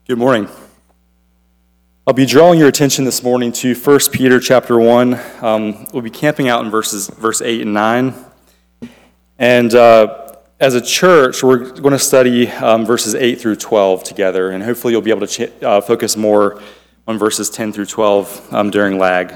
Good morning. I'll be drawing your attention this morning to 1 Peter chapter 1. We'll be camping out in verse 8 and 9. And as a church, we're going to study verses 8 through 12 together, and hopefully you'll be able to focus more on verses 10 through 12 during lag.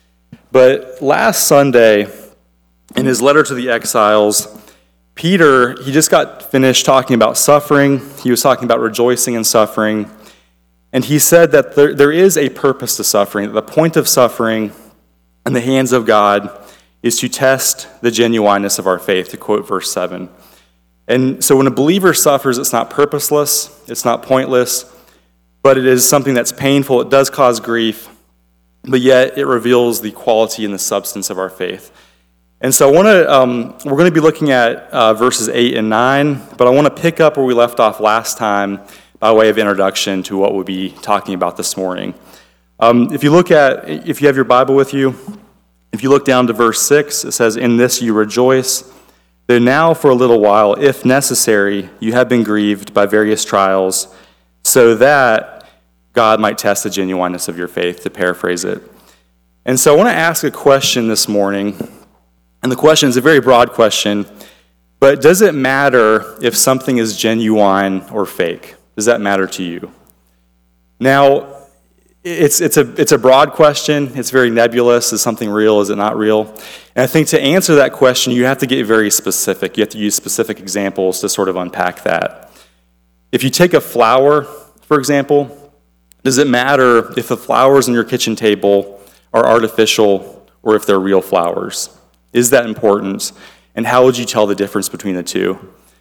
But last Sunday, in his letter to the exiles, Peter, he just got finished talking about suffering. He was talking about rejoicing in suffering. And he said that there is a purpose to suffering. The point of suffering in the hands of God is to test the genuineness of our faith, to quote verse 7. And so when a believer suffers, it's not purposeless, it's not pointless, but it is something that's painful. It does cause grief, but yet it reveals the quality and the substance of our faith. And so we're going to be looking at verses 8 and 9, but I want to pick up where we left off last time by way of introduction to what we'll be talking about this morning. If you have your Bible with you, if you look down to verse 6, it says, "In this you rejoice, though now for a little while, if necessary, you have been grieved by various trials, so that God might test the genuineness of your faith," to paraphrase it. And so I want to ask a question this morning, and the question is a very broad question, but does it matter if something is genuine or fake? Does that matter to you? Now, it's a broad question. It's very nebulous. Is something real? Is it not real? And I think to answer that question, you have to get very specific. You have to use specific examples to sort of unpack that. If you take a flower, for example, does it matter if the flowers on your kitchen table are artificial or if they're real flowers? Is that important? And how would you tell the difference between the two?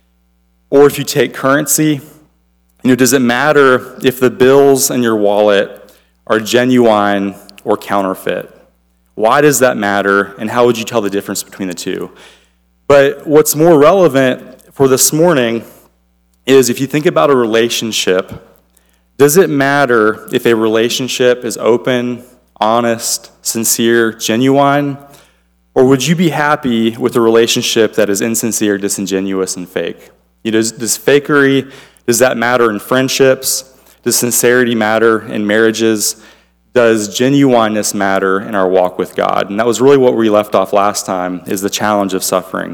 Or if you take currency, does it matter if the bills in your wallet are genuine or counterfeit? Why does that matter, and how would you tell the difference between the two? But what's more relevant for this morning is if you think about a relationship, does it matter if a relationship is open, honest, sincere, genuine? Or would you be happy with a relationship that is insincere, disingenuous, and fake? Does fakery, does that matter in friendships? Does sincerity matter in marriages? Does genuineness matter in our walk with God? And that was really what we left off last time, is the challenge of suffering.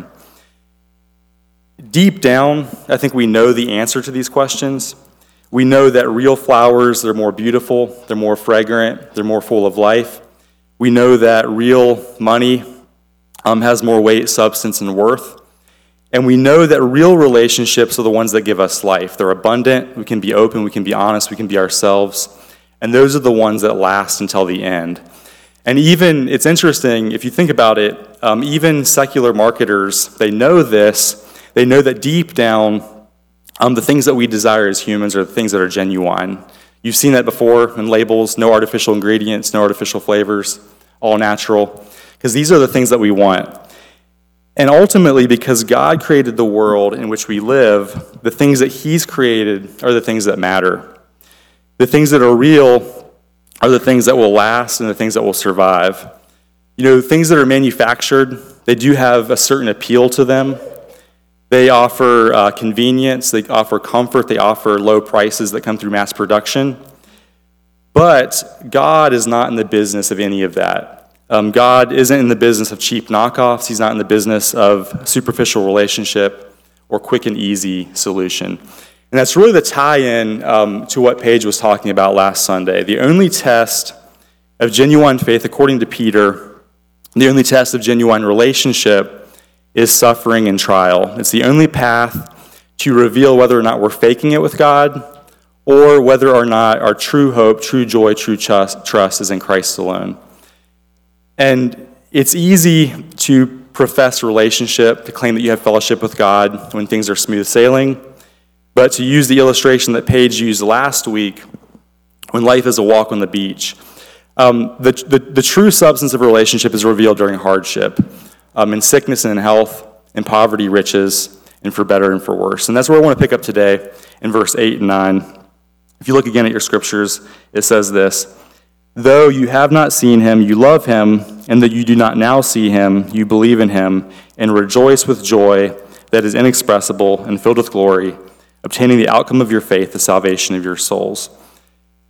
Deep down, I think we know the answer to these questions. We know that real flowers, they're more beautiful, they're more fragrant, they're more full of life. We know that real money has more weight, substance, and worth. And we know that real relationships are the ones that give us life. They're abundant, we can be open, we can be honest, we can be ourselves. And those are the ones that last until the end. And even, it's interesting, if you think about it, even secular marketers, they know this. They know that deep down, the things that we desire as humans are the things that are genuine. You've seen that before in labels: no artificial ingredients, no artificial flavors, all natural. Because these are the things that we want. And ultimately, because God created the world in which we live, the things that He's created are the things that matter. The things that are real are the things that will last and the things that will survive. Things that are manufactured, they do have a certain appeal to them. They offer convenience, they offer comfort, they offer low prices that come through mass production. But God is not in the business of any of that. God isn't in the business of cheap knockoffs. He's not in the business of superficial relationship or quick and easy solution. And that's really the tie-in to what Paige was talking about last Sunday. The only test of genuine faith, according to Peter, the only test of genuine relationship is suffering and trial. It's the only path to reveal whether or not we're faking it with God or whether or not our true hope, true joy, true trust is in Christ alone. And it's easy to profess relationship, to claim that you have fellowship with God when things are smooth sailing, but to use the illustration that Paige used last week, when life is a walk on the beach, the true substance of a relationship is revealed during hardship, in sickness and in health, in poverty, riches, and for better and for worse. And that's where I want to pick up today in verse 8 and 9. If you look again at your scriptures, it says this: "Though you have not seen him, you love him, and that you do not now see him, you believe in him, and rejoice with joy that is inexpressible and filled with glory, obtaining the outcome of your faith, the salvation of your souls."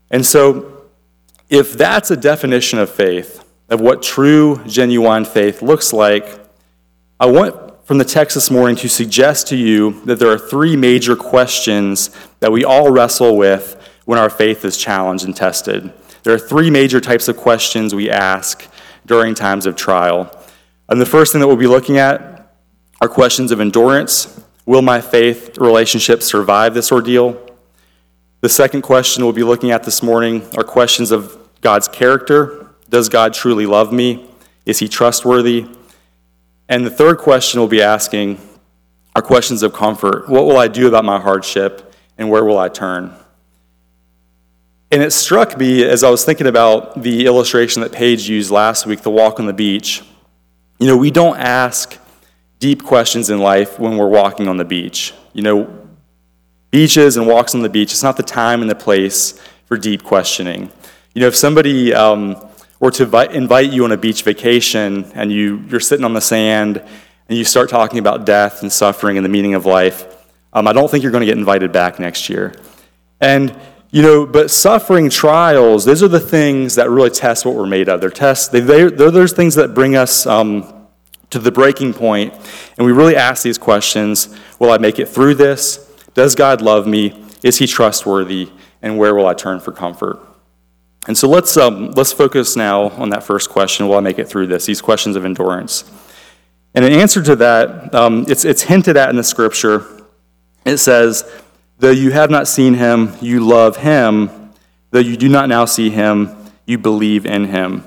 And so if that's a definition of faith, of what true, genuine faith looks like, I want from the text this morning to suggest to you that there are three major questions that we all wrestle with when our faith is challenged and tested. There are three major types of questions we ask during times of trial. And the first thing that we'll be looking at are questions of endurance. Will my faith relationship survive this ordeal? The second question we'll be looking at this morning are questions of God's character. Does God truly love me? Is he trustworthy? And the third question we'll be asking are questions of comfort. What will I do about my hardship, and where will I turn? And it struck me as I was thinking about the illustration that Paige used last week, the walk on the beach. You know, we don't ask deep questions in life when we're walking on the beach. You know, beaches and walks on the beach, it's not the time and the place for deep questioning. You know, if somebody were to invite you on a beach vacation and you're sitting on the sand and you start talking about death and suffering and the meaning of life, I don't think you're going to get invited back next year. And, you know, but suffering, trials, those are the things that really test what we're made of. They're those things that bring us to the breaking point, and we really ask these questions. Will I make it through this? Does God love me? Is he trustworthy? And where will I turn for comfort? And so let's focus now on that first question. Will I make it through this? These questions of endurance. And in answer to that, it's hinted at in the scripture. It says, though you have not seen him, you love him. Though you do not now see him, you believe in him.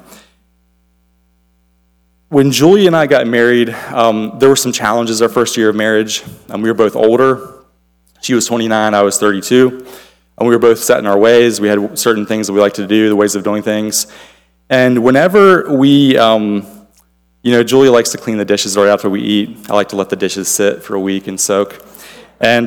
When Julie and I got married, there were some challenges our first year of marriage. We were both older. She was 29, I was 32. And we were both set in our ways. We had certain things that we liked to do, the ways of doing things. And whenever we, Julie likes to clean the dishes right after we eat. I like to let the dishes sit for a week and soak. And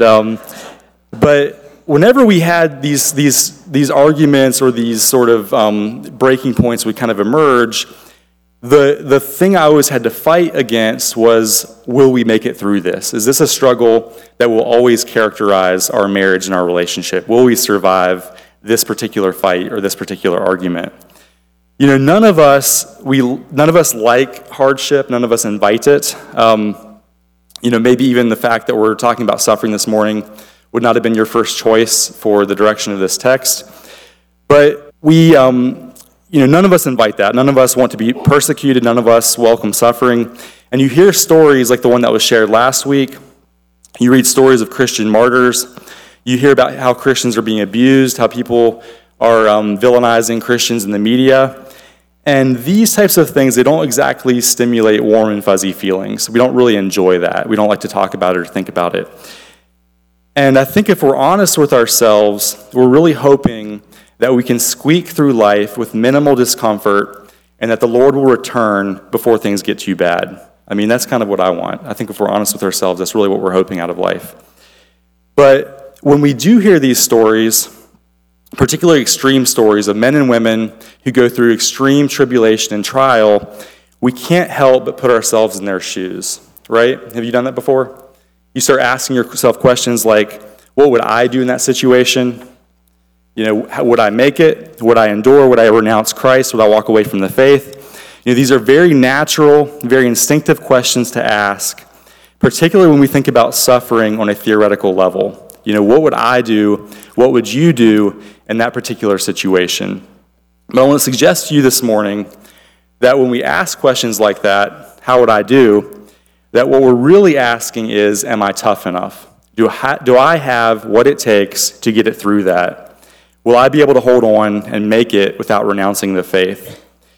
but whenever we had these arguments or these sort of breaking points would kind of emerge, the thing I always had to fight against was, will we make it through this? Is this a struggle that will always characterize our marriage and our relationship? Will we survive this particular fight or this particular argument? You know, none of us like hardship. None of us invite it. Maybe even the fact that we're talking about suffering this morning would not have been your first choice for the direction of this text. But none of us invite that. None of us want to be persecuted. None of us welcome suffering. And you hear stories like the one that was shared last week. You read stories of Christian martyrs. You hear about how Christians are being abused, how people are villainizing Christians in the media. And these types of things, they don't exactly stimulate warm and fuzzy feelings. We don't really enjoy that. We don't like to talk about it or think about it. And I think if we're honest with ourselves, we're really hoping that we can squeak through life with minimal discomfort and that the Lord will return before things get too bad. I mean, that's kind of what I want. I think if we're honest with ourselves, that's really what we're hoping out of life. But when we do hear these stories, particularly extreme stories of men and women who go through extreme tribulation and trial, we can't help but put ourselves in their shoes, right? Have you done that before? You start asking yourself questions like, what would I do in that situation? You know, would I make it? Would I endure? Would I renounce Christ? Would I walk away from the faith? You know, these are very natural, very instinctive questions to ask, particularly when we think about suffering on a theoretical level. You know, what would I do? What would you do in that particular situation? But I want to suggest to you this morning that when we ask questions like that, how would I do? That what we're really asking is, am I tough enough? Do I have what it takes to get it through that? Will I be able to hold on and make it without renouncing the faith?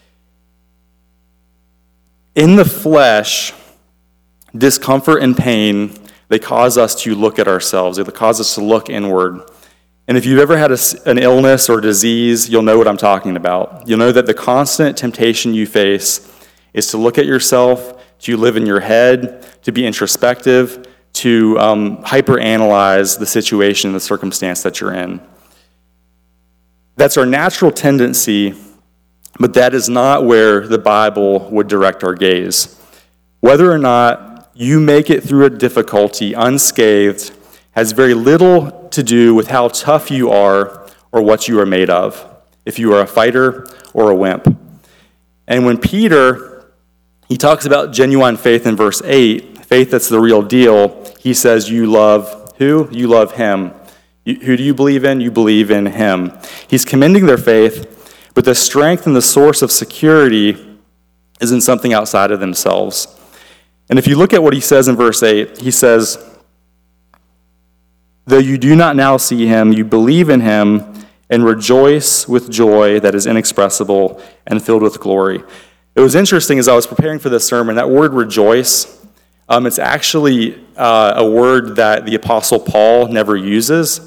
In the flesh, discomfort and pain, they cause us to look at ourselves. They cause us to look inward. And if you've ever had an illness or disease, you'll know what I'm talking about. You'll know that the constant temptation you face is to look at yourself, to live in your head, to be introspective, to hyperanalyze the situation, the circumstance that you're in. That's our natural tendency, but that is not where the Bible would direct our gaze. Whether or not you make it through a difficulty unscathed has very little to do with how tough you are or what you are made of, if you are a fighter or a wimp. And when Peter, he talks about genuine faith in verse 8, faith that's the real deal, he says, you love who? You love him. Who do you believe in? You believe in him. He's commending their faith, but the strength and the source of security is in something outside of themselves. And if you look at what he says in verse 8, he says, though you do not now see him, you believe in him and rejoice with joy that is inexpressible and filled with glory. It was interesting as I was preparing for this sermon, that word rejoice, it's actually a word that the Apostle Paul never uses.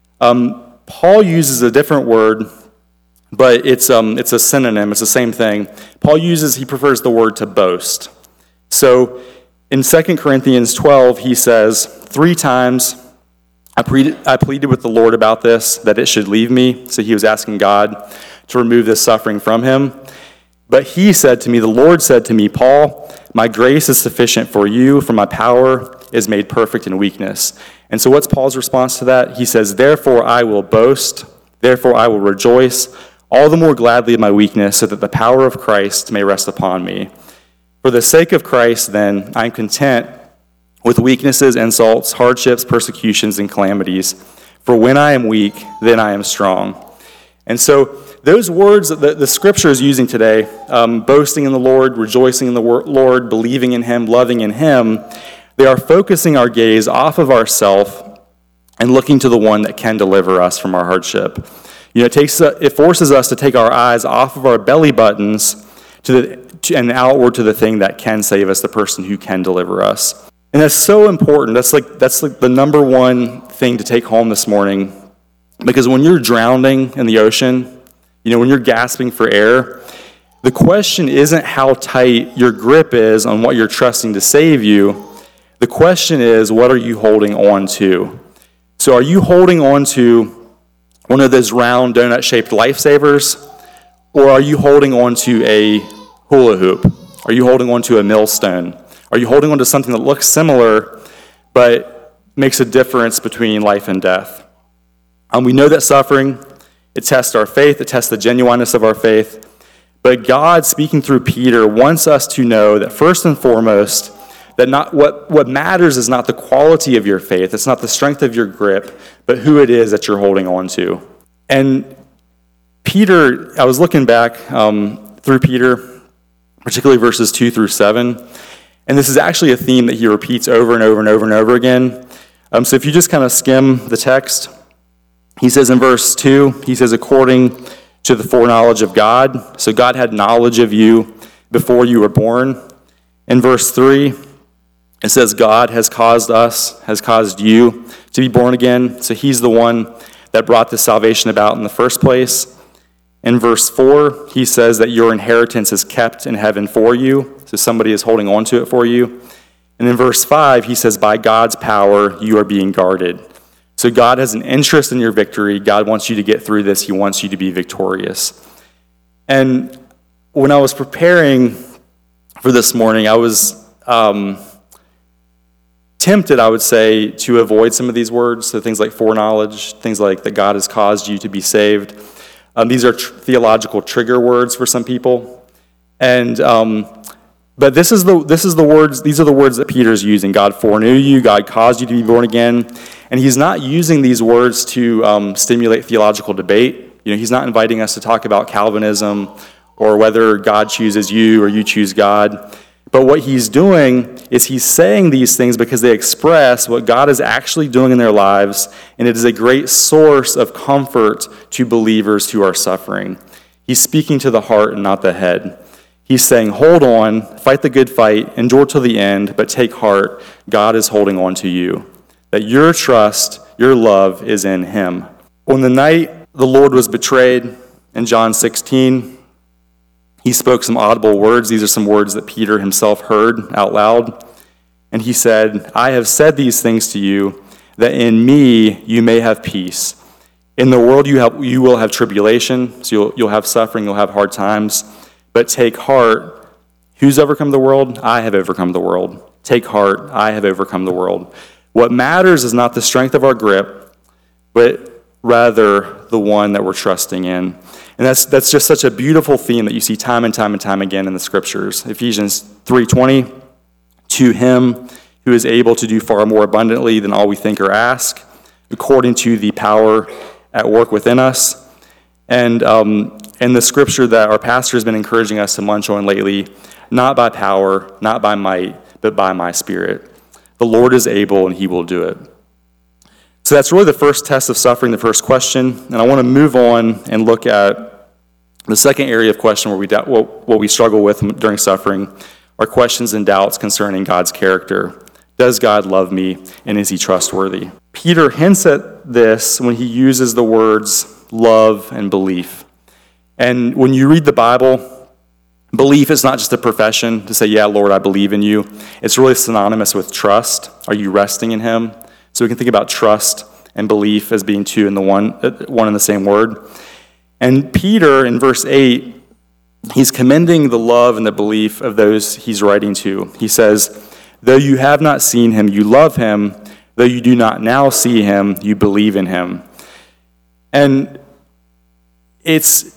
Paul uses a different word, but it's a synonym. It's the same thing. He prefers the word to boast. So in 2 Corinthians 12, he says, 3 times I pleaded with the Lord about this, that it should leave me. So he was asking God to remove this suffering from him. But he said to me, the Lord said to me, Paul, my grace is sufficient for you, for my power is made perfect in weakness. And so what's Paul's response to that? He says, therefore I will boast, therefore I will rejoice, all the more gladly in my weakness, so that the power of Christ may rest upon me. For the sake of Christ, then, I am content with weaknesses, insults, hardships, persecutions, and calamities. For when I am weak, then I am strong. And so those words that the Scripture is using today, boasting in the Lord, rejoicing in the Lord, believing in him, loving in him, they are focusing our gaze off of ourself and looking to the one that can deliver us from our hardship. It forces us to take our eyes off of our belly buttons and outward to the thing that can save us, the person who can deliver us. And that's so important. That's like the number one thing to take home this morning. Because when you're drowning in the ocean, when you're gasping for air, the question isn't how tight your grip is on what you're trusting to save you. The question is, what are you holding on to? So are you holding on to one of those round donut-shaped lifesavers, or are you holding on to a hula hoop? Are you holding on to a millstone? Are you holding on to something that looks similar but makes a difference between life and death? We know that suffering, it tests our faith, it tests the genuineness of our faith, but God, speaking through Peter, wants us to know that first and foremost, that not what matters is not the quality of your faith, it's not the strength of your grip, but who it is that you're holding on to. And Peter, I was looking back through Peter, particularly verses 2 through 7, and this is actually a theme that he repeats over and over and over and over again. So if you just kind of skim the text, he says in verse 2, he says, according to the foreknowledge of God. So God had knowledge of you before you were born. In verse 3, it says God has caused you to be born again. So he's the one that brought this salvation about in the first place. In verse 4, he says that your inheritance is kept in heaven for you. So somebody is holding on to it for you. And in verse 5, he says, by God's power, you are being guarded. So God has an interest in your victory. God wants you to get through this. He wants you to be victorious. And when I was preparing for this morning, I was tempted, I would say, to avoid some of these words. So things like foreknowledge, things like that God has caused you to be saved. These are theological trigger words for some people. And but this is the words. These are the words that Peter's using. God foreknew you. God caused you to be born again. And he's not using these words to stimulate theological debate. He's not inviting us to talk about Calvinism or whether God chooses you or you choose God. But what he's doing is he's saying these things because they express what God is actually doing in their lives, and it is a great source of comfort to believers who are suffering. He's speaking to the heart and not the head. He's saying, hold on, fight the good fight, endure till the end, but take heart. God is holding on to you. That your trust, your love is in him. On the night the Lord was betrayed in John 16, he spoke some audible words. These are some words that Peter himself heard out loud. And he said, I have said these things to you, that in me you may have peace. In the world you will have tribulation, so you'll have suffering, you'll have hard times. But take heart. Who's overcome the world? I have overcome the world. Take heart. I have overcome the world. What matters is not the strength of our grip, but rather the one that we're trusting in. And that's just such a beautiful theme that you see time and time and time again in the scriptures. Ephesians 3:20, to him who is able to do far more abundantly than all we think or ask, according to the power at work within us. And the scripture that our pastor has been encouraging us to munch on lately, not by power, not by might, but by my spirit. The Lord is able and he will do it. So that's really the first test of suffering, the first question. And I want to move on and look at the second area of question where what we struggle with during suffering are questions and doubts concerning God's character. Does God love me, and is he trustworthy? Peter hints at this when he uses the words love and belief. And when you read the Bible, belief is not just a profession to say, yeah, Lord, I believe in you. It's really synonymous with trust. Are you resting in him? So we can think about trust and belief as being two in the one and the same word. And Peter, in verse 8, he's commending the love and the belief of those he's writing to. He says, though you have not seen him, you love him. Though you do not now see him, you believe in him. And it's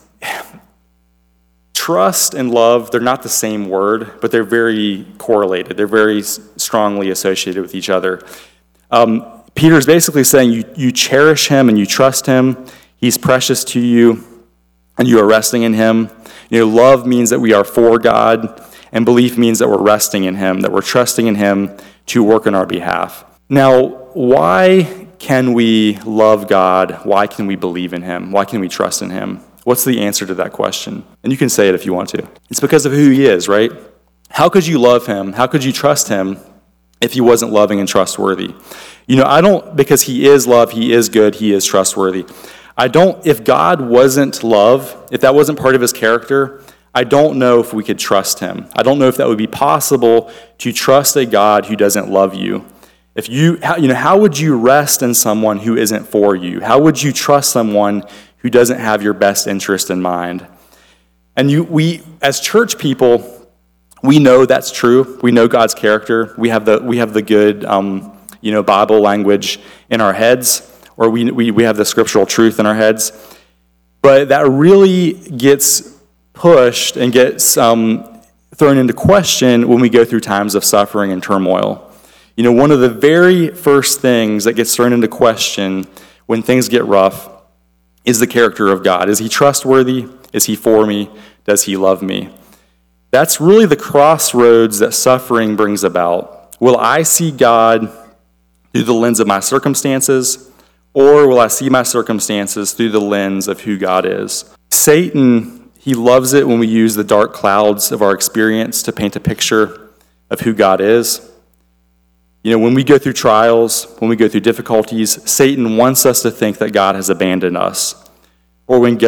trust and love, they're not the same word, but they're very correlated. They're very strongly associated with each other. Peter's basically saying you cherish him and you trust him. He's precious to you, and you are resting in him. Love means that we are for God, and belief means that we're resting in him, that we're trusting in him to work on our behalf. Now, why can we love God? Why can we believe in him? Why can we trust in him? What's the answer to that question? And you can say it if you want to. It's because of who he is, right? How could you love him? How could you trust him if he wasn't loving and trustworthy? Because he is love, he is good, he is trustworthy. If God wasn't love, if that wasn't part of his character, I don't know if we could trust him. I don't know if that would be possible to trust a God who doesn't love you. How would you rest in someone who isn't for you? How would you trust someone who doesn't have your best interest in mind? And we, as church people, we know that's true. We know God's character. We have the good, Bible language in our heads, or we have the scriptural truth in our heads. But that really gets pushed and gets thrown into question when we go through times of suffering and turmoil. One of the very first things that gets thrown into question when things get rough is the character of God. Is he trustworthy? Is he for me? Does he love me? That's really the crossroads that suffering brings about. Will I see God through the lens of my circumstances, or will I see my circumstances through the lens of who God is? Satan, he loves it when we use the dark clouds of our experience to paint a picture of who God is. When we go through trials, when we go through difficulties, Satan wants us to think that God has abandoned us. Or when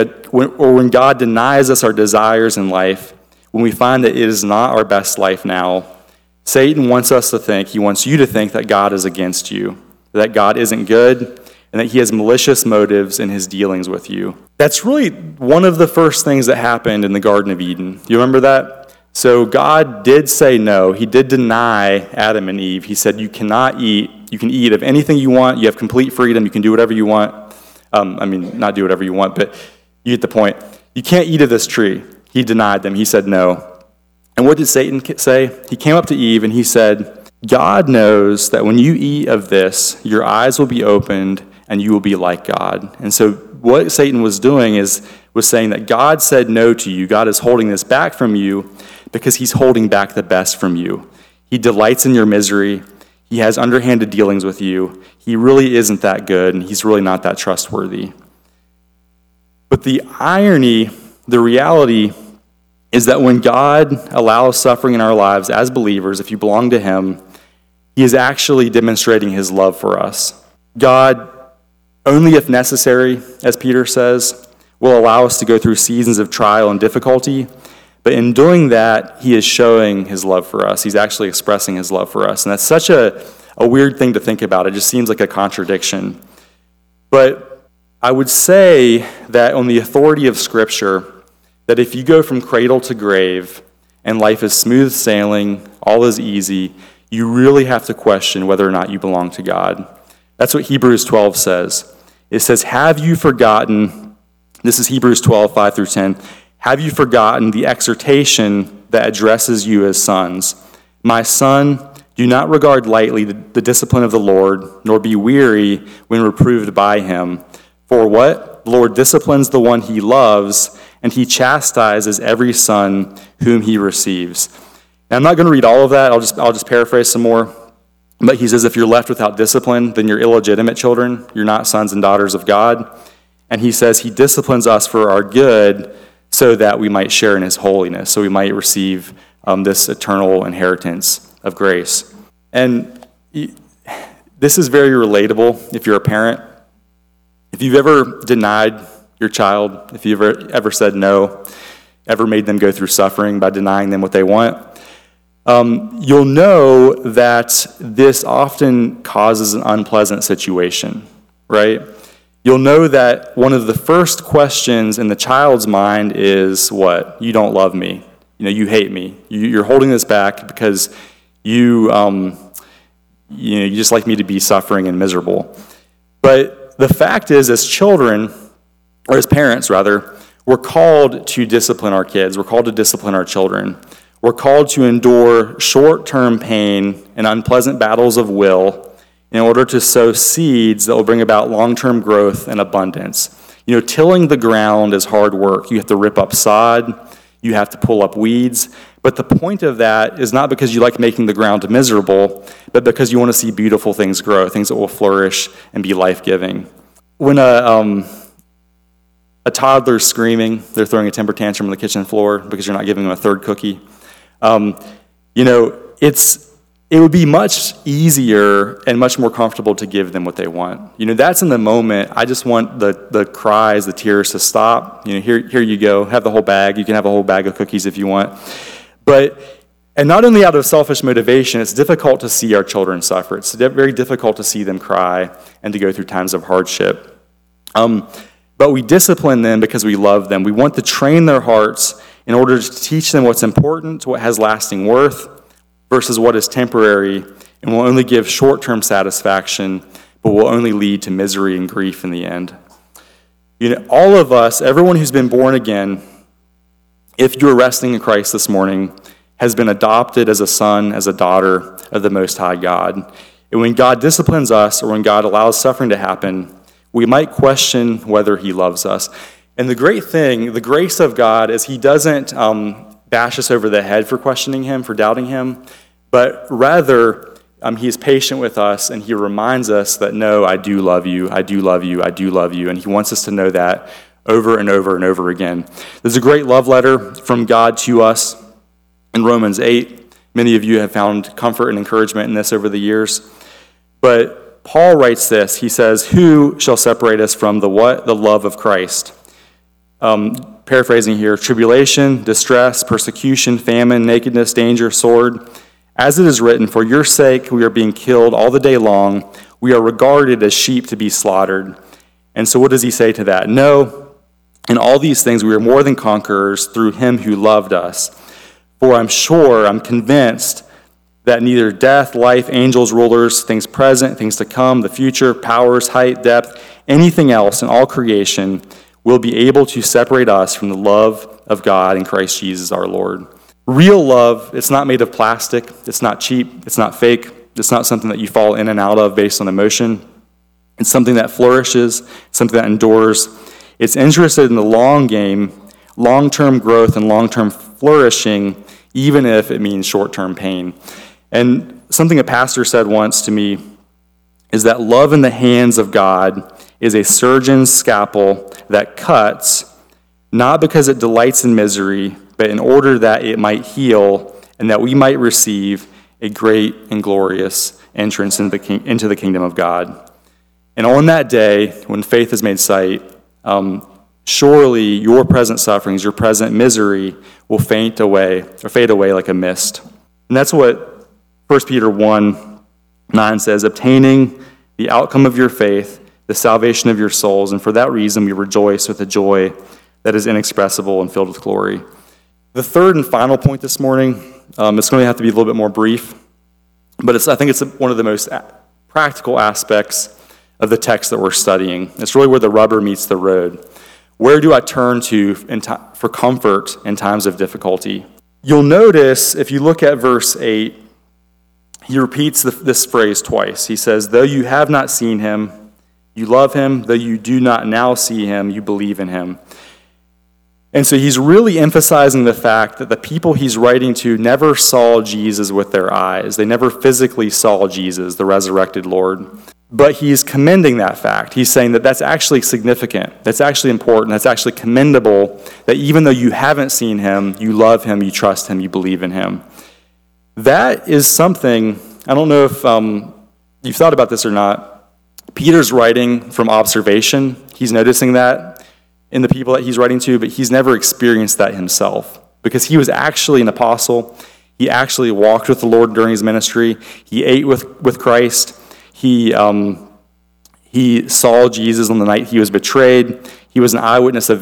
God denies us our desires in life, when we find that it is not our best life now, Satan wants us to think, he wants you to think that God is against you, that God isn't good, and that he has malicious motives in his dealings with you. That's really one of the first things that happened in the Garden of Eden. You remember that? So God did say no. He did deny Adam and Eve. He said, you cannot eat. You can eat of anything you want. You have complete freedom. You can do whatever you want. Not do whatever you want, but you get the point. You can't eat of this tree. He denied them. He said no. And what did Satan say? He came up to Eve and he said, God knows that when you eat of this, your eyes will be opened and you will be like God. And so what Satan was doing was saying that God said no to you. God is holding this back from you because he's holding back the best from you. He delights in your misery. He has underhanded dealings with you. He really isn't that good, and he's really not that trustworthy. But the irony, the reality, is that when God allows suffering in our lives as believers, if you belong to him, he is actually demonstrating his love for us. God, only if necessary, as Peter says, will allow us to go through seasons of trial and difficulty. But in doing that, he is showing his love for us. He's actually expressing his love for us. And that's such a weird thing to think about. It just seems like a contradiction. But I would say that on the authority of Scripture, that if you go from cradle to grave and life is smooth sailing, all is easy, you really have to question whether or not you belong to God. That's what Hebrews 12 says. It says, have you forgotten, this is Hebrews 12, 5 through 10, have you forgotten the exhortation that addresses you as sons? My son, do not regard lightly the discipline of the Lord, nor be weary when reproved by him. For what? The Lord disciplines the one he loves, and he chastises every son whom he receives. Now, I'm not going to read all of that. I'll just paraphrase some more. But he says, if you're left without discipline, then you're illegitimate children. You're not sons and daughters of God. And he says he disciplines us for our good so that we might share in his holiness, so we might receive this eternal inheritance of grace. And this is very relatable if you're a parent. If you've ever denied your child, if you've ever said no, ever made them go through suffering by denying them what they want, you'll know that this often causes an unpleasant situation, right? You'll know that one of the first questions in the child's mind is what? You don't love me. You hate me. You're holding this back because you just like me to be suffering and miserable. But the fact is, as children, or as parents rather, we're called to discipline our kids. We're called to discipline our children. We're called to endure short-term pain and unpleasant battles of will in order to sow seeds that will bring about long-term growth and abundance. Tilling the ground is hard work. You have to rip up sod. You have to pull up weeds. But the point of that is not because you like making the ground miserable, but because you want to see beautiful things grow, things that will flourish and be life-giving. When a toddler's screaming, they're throwing a temper tantrum on the kitchen floor because you're not giving them a third cookie, it would be much easier and much more comfortable to give them what they want. That's in the moment. I just want the cries, the tears to stop. Here you go. Have the whole bag. You can have a whole bag of cookies if you want. And not only out of selfish motivation, it's difficult to see our children suffer. It's very difficult to see them cry and to go through times of hardship. But we discipline them because we love them. We want to train their hearts in order to teach them what's important, what has lasting worth, versus what is temporary and will only give short-term satisfaction, but will only lead to misery and grief in the end. All of us, everyone who's been born again, if you're resting in Christ this morning, has been adopted as a son, as a daughter of the Most High God. And when God disciplines us, or when God allows suffering to happen, we might question whether he loves us. And the great thing, the grace of God, is he doesn't bash us over the head for questioning him, for doubting him, but rather he is patient with us, and he reminds us that, no, I do love you, I do love you, I do love you, and he wants us to know that over and over and over again. There's a great love letter from God to us in Romans 8. Many of you have found comfort and encouragement in this over the years. But Paul writes this. He says, who shall separate us from the what? The love of Christ. Paraphrasing here, tribulation, distress, persecution, famine, nakedness, danger, sword. As it is written, for your sake we are being killed all the day long. We are regarded as sheep to be slaughtered. And so what does he say to that? No, in all these things we are more than conquerors through him who loved us. For I'm convinced that neither death, life, angels, rulers, things present, things to come, the future, powers, height, depth, anything else in all creation will be able to separate us from the love of God in Christ Jesus our Lord. Real love, it's not made of plastic, it's not cheap, it's not fake, it's not something that you fall in and out of based on emotion. It's something that flourishes, something that endures. It's interested in the long game, long-term growth and long-term flourishing, even if it means short-term pain. And something a pastor said once to me is that love in the hands of God is a surgeon's scalpel that cuts, not because it delights in misery, but in order that it might heal and that we might receive a great and glorious entrance into the kingdom of God. And on that day, when faith is made sight, surely your present sufferings, your present misery will fade away like a mist. And that's what 1 Peter 1:9 says, obtaining the outcome of your faith, the salvation of your souls, and for that reason we rejoice with a joy that is inexpressible and filled with glory. The third and final point this morning, it's going to have to be a little bit more brief, but I think it's one of the most practical aspects of the text that we're studying. It's really where the rubber meets the road. Where do I turn to for comfort in times of difficulty? You'll notice, if you look at verse 8, he repeats this phrase twice. He says, though you have not seen him, you love him. Though you do not now see him, you believe in him. And so he's really emphasizing the fact that the people he's writing to never saw Jesus with their eyes. They never physically saw Jesus, the resurrected Lord. But he's commending that fact. He's saying that that's actually significant. That's actually important. That's actually commendable, that even though you haven't seen him, you love him, you trust him, you believe in him. That is something, I don't know if you've thought about this or not. Peter's writing from observation. He's noticing that in the people that he's writing to, but he's never experienced that himself because he was actually an apostle. He actually walked with the Lord during his ministry. He ate with Christ. He saw Jesus on the night he was betrayed. He was an eyewitness to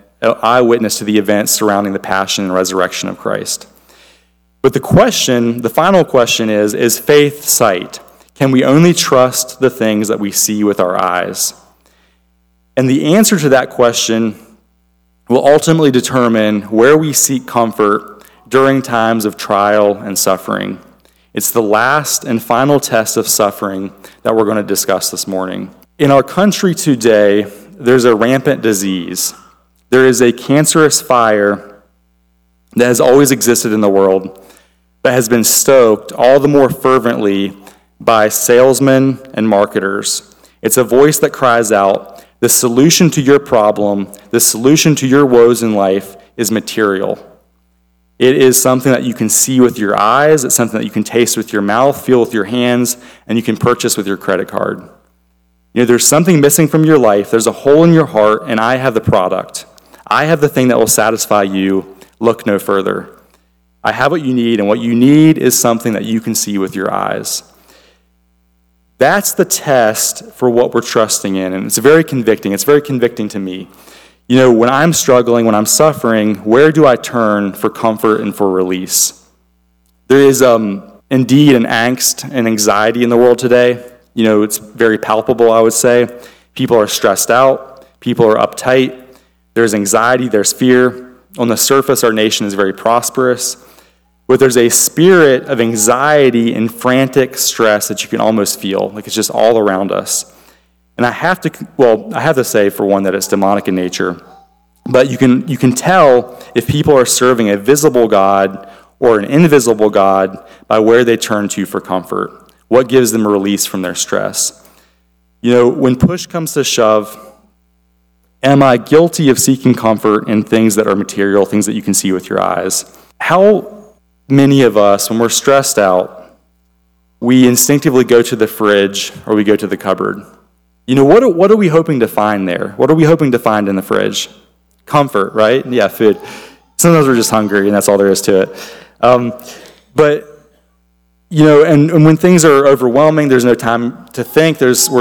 the events surrounding the passion and resurrection of Christ. But the final question is faith sight? Can we only trust the things that we see with our eyes? And the answer to that question will ultimately determine where we seek comfort during times of trial and suffering. It's the last and final test of suffering that we're going to discuss this morning. In our country today, there's a rampant disease. There is a cancerous fire that has always existed in the world, but has been stoked all the more fervently by salesmen and marketers. It's a voice that cries out, the solution to your problem, the solution to your woes in life is material. It is something that you can see with your eyes. It's something that you can taste with your mouth, feel with your hands, and you can purchase with your credit card. You know, there's something missing from your life. There's a hole in your heart, and I have the product. I have the thing that will satisfy you. Look no further. I have what you need, and what you need is something that you can see with your eyes. That's the test for what we're trusting in, and it's very convicting. It's very convicting to me. You know, when I'm struggling, when I'm suffering, where do I turn for comfort and for release? There is indeed an angst and anxiety in the world today. You know, it's very palpable, I would say. People are stressed out. People are uptight. There's anxiety. There's fear. On the surface, our nation is very prosperous. But there's a spirit of anxiety and frantic stress that you can almost feel. Like it's just all around us. And I have to say, for one, that it's demonic in nature. But you can tell if people are serving a visible God or an invisible God by where they turn to for comfort. What gives them a release from their stress? You know, when push comes to shove, am I guilty of seeking comfort in things that are material, things that you can see with your eyes? How many of us, when we're stressed out, we instinctively go to the fridge or we go to the cupboard? You know, what are we hoping to find there? What are we hoping to find in the fridge? Comfort, right? Yeah, food. Sometimes we're just hungry, and that's all there is to it. But you know, and when things are overwhelming, there's no time to think.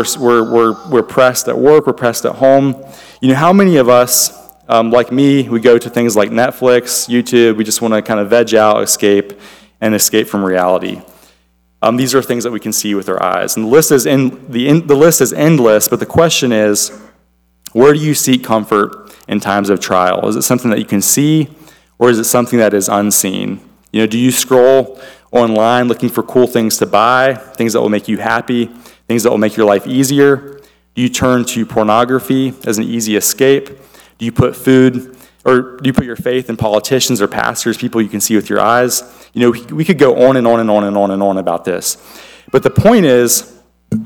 We're pressed at work. We're pressed at home. You know, how many of us, like me, we go to things like Netflix, YouTube. We just want to kind of veg out, escape from reality. These are things that we can see with our eyes, and the list is endless. But the question is, where do you seek comfort in times of trial? Is it something that you can see, or is it something that is unseen? You know, do you scroll online looking for cool things to buy, things that will make you happy, things that will make your life easier? Do you turn to pornography as an easy escape? Do you put your faith in politicians or pastors, people you can see with your eyes? You know, we could go on and on and on and on and on about this. But the point is,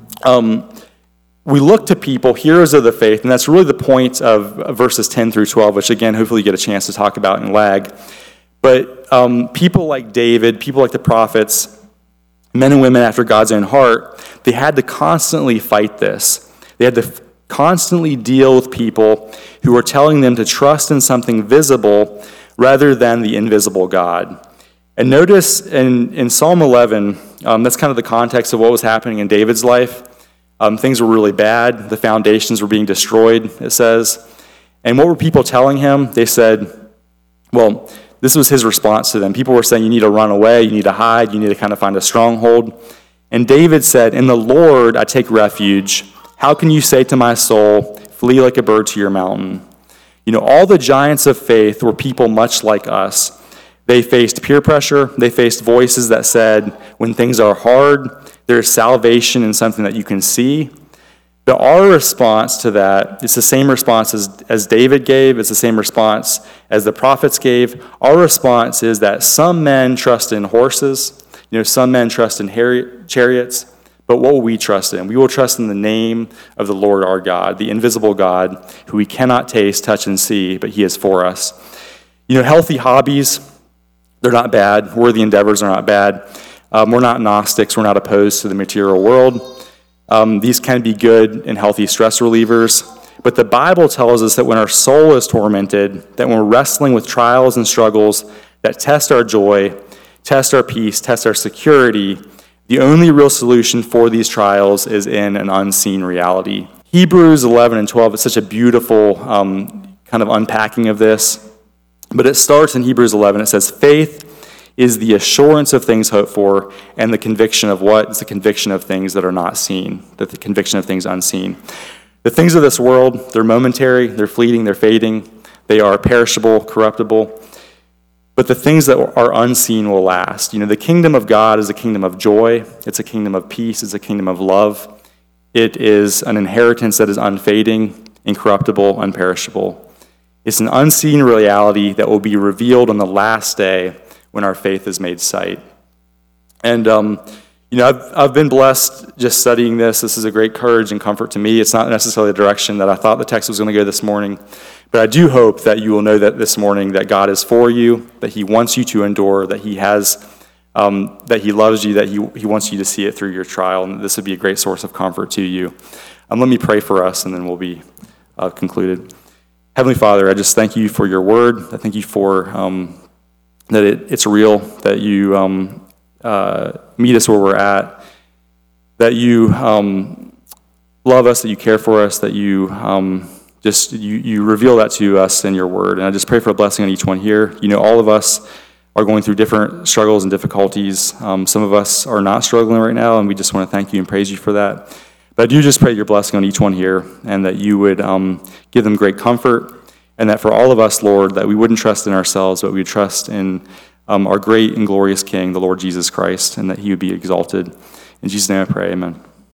we look to people, heroes of the faith, and that's really the point of verses 10 through 12, which again, hopefully you get a chance to talk about in LAG. But people like David, people like the prophets, men and women after God's own heart, they had to constantly fight this. They had to constantly deal with people who were telling them to trust in something visible rather than the invisible God. And notice in Psalm 11, that's kind of the context of what was happening in David's life. Things were really bad. The foundations were being destroyed, it says. And what were people telling him? They said, well, this was his response to them. People were saying, you need to run away, you need to hide, you need to kind of find a stronghold. And David said, in the Lord I take refuge. How can you say to my soul, flee like a bird to your mountain? All the giants of faith were people much like us. They faced peer pressure. They faced voices that said, when things are hard, there's salvation in something that you can see. But our response to that, it's the same response as David gave. It's the same response as the prophets gave. Our response is that some men trust in horses. Some men trust in chariots. But what will we trust in? We will trust in the name of the Lord our God, the invisible God, who we cannot taste, touch, and see, but he is for us. Healthy hobbies, they're not bad. Worthy endeavors are not bad. We're not Gnostics. We're not opposed to the material world. These can be good and healthy stress relievers. But the Bible tells us that when our soul is tormented, that when we're wrestling with trials and struggles that test our joy, test our peace, test our security, the only real solution for these trials is in an unseen reality. Hebrews 11 and 12 is such a beautiful kind of unpacking of this. But it starts in Hebrews 11. It says, faith is the assurance of things hoped for, and the conviction of what? It's the conviction of things that are not seen, the conviction of things unseen. The things of this world, they're momentary, they're fleeting, they're fading, they are perishable, corruptible. But the things that are unseen will last. The kingdom of God is a kingdom of joy. It's a kingdom of peace. It's a kingdom of love. It is an inheritance that is unfading, incorruptible, unperishable. It's an unseen reality that will be revealed on the last day when our faith is made sight. And, I've been blessed just studying this. This is a great courage and comfort to me. It's not necessarily the direction that I thought the text was going to go this morning. But I do hope that you will know that this morning that God is for you, that he wants you to endure, that he has, that he loves you, that he wants you to see it through your trial, and this would be a great source of comfort to you. Let me pray for us, and then we'll be concluded. Heavenly Father, I just thank you for your word. I thank you for that it's real, that you meet us where we're at, that you love us, that you care for us, that you you reveal that to us in your word. And I just pray for a blessing on each one here. All of us are going through different struggles and difficulties. Some of us are not struggling right now, and we just want to thank you and praise you for that. But I do just pray your blessing on each one here, and that you would give them great comfort, and that for all of us, Lord, that we wouldn't trust in ourselves, but we would trust in our great and glorious King, the Lord Jesus Christ, and that he would be exalted. In Jesus' name I pray, amen.